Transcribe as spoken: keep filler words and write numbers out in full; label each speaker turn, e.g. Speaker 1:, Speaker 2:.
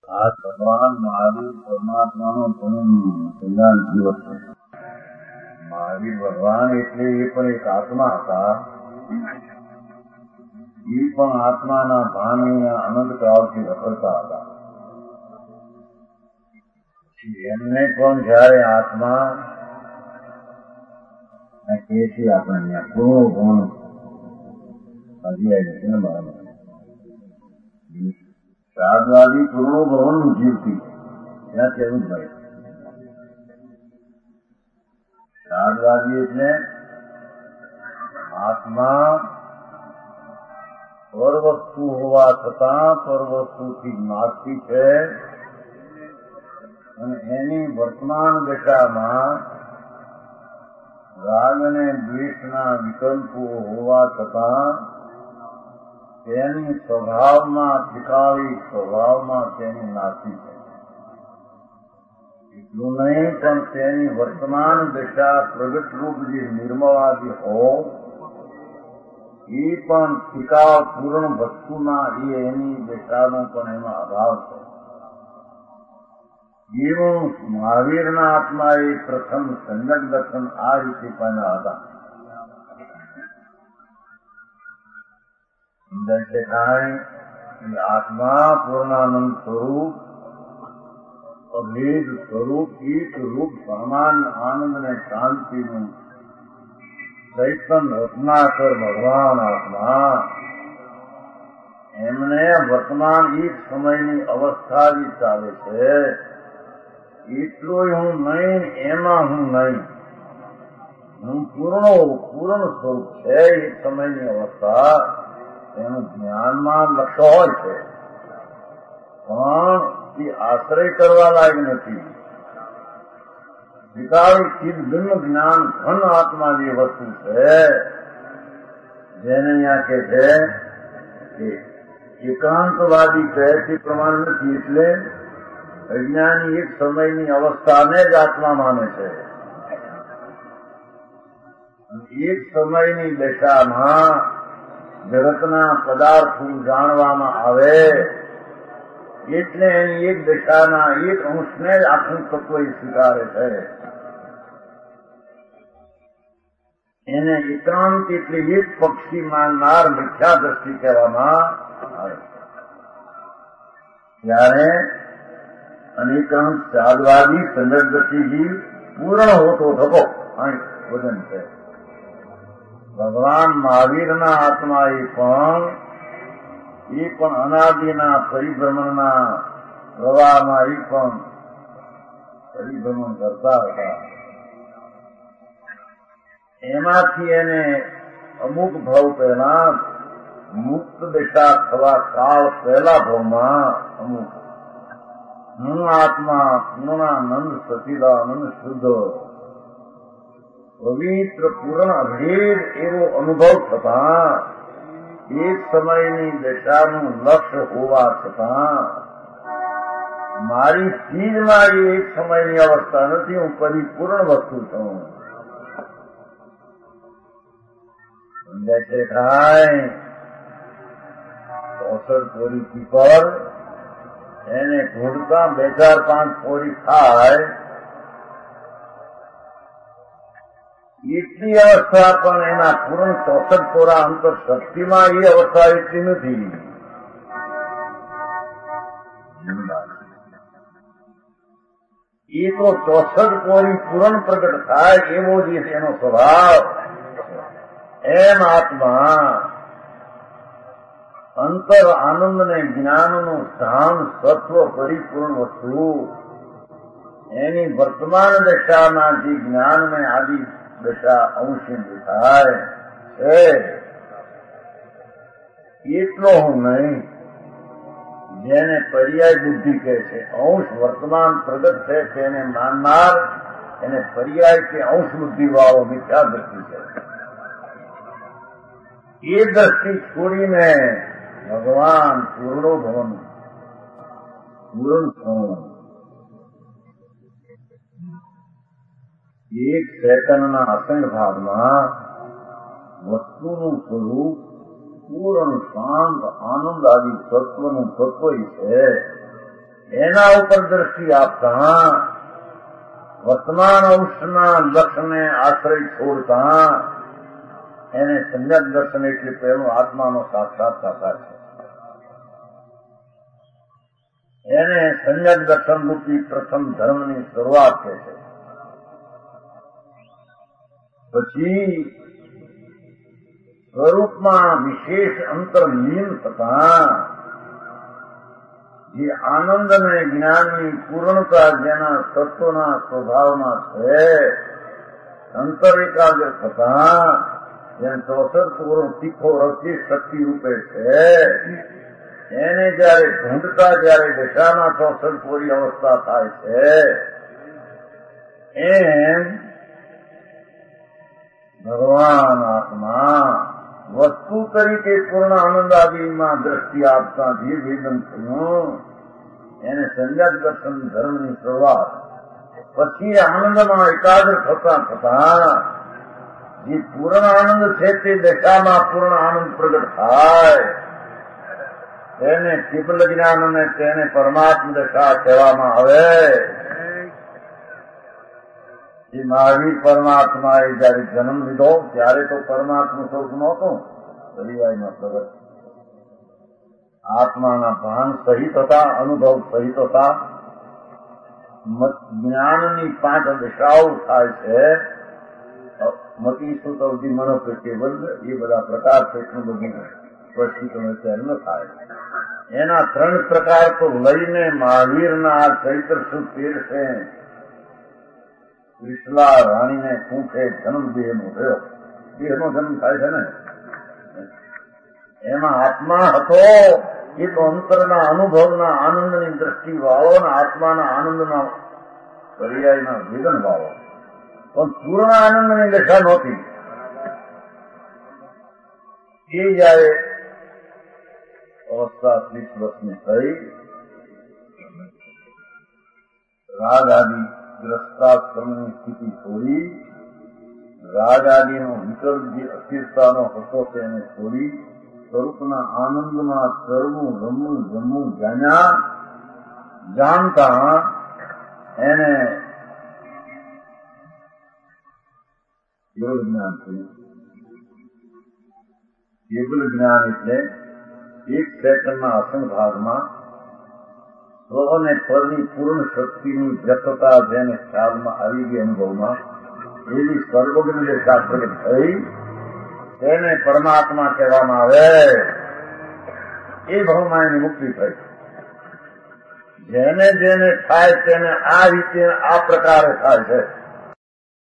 Speaker 1: આ ભગવાન મહાવીર પરમાત્માનો જન્મ કલ્યાણ દિવસ છે. મહાવીર ભગવાન એટલે એ પણ એક આત્મા હતા. એ પણ આત્માના ભાનના અનંત કાળથી રખડતા હતા. એમને પણ જયારે આત્મા કહે છે આપણે ગુણો ગુણ હજી આવી છે ને બરાબર શ્રાદ્ધવાદી પૂર્ણો ભવન જીવતી ત્યાં કેવું ભાઈ શ્રાદ્ધવાદી એટલે આત્મા પરવસ્તુ હોવા છતાં પરવસ્તુથી નાસ્તી છે અને એની વર્તમાન દશામાં રાગ અને દ્વેષના વિકલ્પો હોવા છતાં તેની સ્વભાવમાં ત્રિકાળી સ્વભાવમાં તેની નાસી છે. એટલું નહીં પણ તેની વર્તમાન દશા પ્રગટ રૂપ જે નિર્મળાદી હો એ પણ ત્રિકાળ પૂર્ણ વસ્તુના એ એની દશાનો પણ એમાં અભાવ છે. એવું મહાવીરના આત્મા એ પ્રથમ સંજક દર્શન આ રીતે પામ્યા હતા. આત્મા પૂર્ણાનંદ સ્વરૂપ અભેદ સ્વરૂપ એક રૂપ સામાન્ય આનંદ અને શાંતિનું ચૈતન્ય રત્નાકર ભગવાન આત્મા એમને વર્તમાન એક સમયની અવસ્થા જે ચાલે છે એટલું હું નહીં એમાં હું નહીં હું પૂર્ણો પૂર્ણ સ્વરૂપ છે. એક સમયની અવસ્થા એનું જ્ઞાનમાં લક્ષ્ય હોય છે પણ એ આશ્રય કરવા લાયક નથી. વિકાળી ચિદભિન્ન જ્ઞાન ઘન આત્મા જે વસ્તુ છે જેને અહીંયા કે છે કે એકાંતવાદી કહે છે પ્રમાણ નથી. એટલે અજ્ઞાની એક સમયની અવસ્થાને જ આત્મા માને છે. એક સમયની દશામાં જગતના પદાર્થો જાણવામાં આવે એટલે એની એક દશાના એક અંશને જ આખું તત્વ સ્વીકારે છે. એને એકાંત એટલે એક પક્ષી માનનાર મિથ્યા દ્રષ્ટિ કહેવામાં આવે. ત્યારે અનેકાંત ચાલવાદી સંદર્ભ દ્રષ્ટિથી પૂર્ણ હોતો થતો અહીં વજન છે. ભગવાન મહાવીરના આત્મા એ પણ એ પણ અનાદિના પરિભ્રમણના પ્રવાહમાં એ પણ પરિભ્રમણ કરતા હતા. એમાંથી એને અમુક ભાવ પહેલા મુક્ત દશા થવા કાળ પહેલા ભાવમાં અમુક હું આત્મા પૂર્ણાનંદ સચિદાનંદ શુદ્ધ પવિત્ર પૂર્ણ અભેદ એવો અનુભવ થતા એક સમયની દશાનું લક્ષ્ય હોવા છતાં મારી ચીજમાં એ એક સમયની અવસ્થા નથી. હું પરિપૂર્ણ વસ્તુ છું. બેઠે થાય ચોસઠ પોરી પીપર એને ઘોડતા બે ચાર પાંચ પોરી થાય એટલી અવસ્થા પણ એના પૂર્ણ ચોસઠ પોરા અંતર શક્તિમાં એ અવસ્થા એટલી નથી. એ તો ચોસઠ પોરી પૂર્ણ પ્રગટ થાય એવો જ એનો સ્વભાવ. એમ આત્મા અંતર આનંદ ને જ્ઞાનનું સ્થાન સત્વ પરિપૂર્ણ વસ્તુ એની વર્તમાન દશાના જે જ્ઞાનને આદિ દશા અંશી દેખાય છે એટલો હું નહીં. જેને પર્યાય બુદ્ધિ કહે છે. અંશ વર્તમાન પ્રગટ છે તેને માનનાર એને પર્યાય કે અંશ બુદ્ધિ વાળો મિથ્યા દ્રષ્ટિ છે. એ દ્રષ્ટિ છોડીને ભગવાન પૂર્ણો ભવન પૂર્ણ થવું એક ચેતનના અસંગ ભાગમાં વસ્તુનું સ્વરૂપ પૂર્ણ શાંત આનંદ આદિ તત્વનું તત્વ છે એના ઉપર દ્રષ્ટિ આપતા વર્તમાન અંશના લક્ષને આશ્રય છોડતા એને સમ્યક દર્શન એટલે પહેલું આત્માનો સાક્ષાત્કાર થાય છે. એને સમ્યક દર્શન રૂપી પ્રથમ ધર્મની શરૂઆત કહે છે. પછી સ્વરૂપમાં વિશેષ અંતર્લીન થતા જે આનંદ અને જ્ઞાનની પૂર્ણતા જેના તત્વના સ્વભાવમાં છે અંતર એકાગ્ર થતા જેમ ચોસઠ પૂર્ણ તીખો રચી શક્તિ રૂપે છે એને જયારે ઢૂંઢતા જયારે દશામાં ચોસઠ પૂરી અવસ્થા થાય છે એમ ભગવાન આત્મા વસ્તુ તરીકે પૂર્ણ આનંદ આદિમાં દ્રષ્ટિ આપતા જે વેદન થયું એને સમ્યક દર્શન ધર્મની શરૂઆત. પછી આનંદમાં એકાગ્ર થતા થતા જે પૂર્ણ આનંદ છે તે દશામાં પૂર્ણ આનંદ પ્રગટ થાય તેને કેવલ જ્ઞાન અને તેને પરમાત્મ દશા કહેવામાં આવે. જે મહાવીર પરમાત્માએ જયારે જન્મ લીધો ત્યારે તો પરમાત્મા સ્વરૂપ નહોતું, પરિવારમાં પ્રગટ આત્માના ભાન સહિત હતા, અનુભવ સહિત હતા. જ્ઞાનની પાંચ દિશાઓ થાય છે, મતી સુત અવધિ મનોપ કેવલ એ બધા પ્રકાર છે એટલું બધું સ્પષ્ટીકરણ ત્યારે ન થાય. એના ત્રણ પ્રકાર તો લઈને મહાવીરના આ ચૈત્ર સુદ તેર છે વિશલા રાણીને પૂંછે જન્મ દેહનો થયો. દેહનો જન્મ થાય છે ને એમાં આત્મા હતો એ તો અંતરના અનુભવના આનંદની દ્રષ્ટિ વાળો ને આત્માના આનંદના પર્યાયના વેદન વાળો, પણ પૂર્ણ આનંદની દશા નહોતી. એ જયારે અવસ્થા ત્રીસ વર્ષની થઈ રાગ આદિ ગ્રસ્તાશ્રમની સ્થિતિ છોડી રાગ આદિનો વિકલ્પ જે અસ્થિરતાનો હતો તેને છોડી સ્વરૂપના આનંદમાં ચરવું રમવું જમવું જાણ્યા. જાણતા એને કેવલ જ્ઞાન થયું. કેવલ જ્ઞાન એટલે એક સેકન્ડના અસંગ ભાગમાં સ્વ અને પરની પૂર્ણ શક્તિની વ્યક્તતા જેને ખ્યાલમાં આવી ગઈ અનુભવમાં એવી સર્વજ્ઞ દશા પ્રગટ થઈ તેને પરમાત્મા કહેવામાં આવે. એ ભાવમાં એની મુક્તિ થઈ. જેને જેને થાય તેને આ રીતે આ પ્રકારે થાય છે.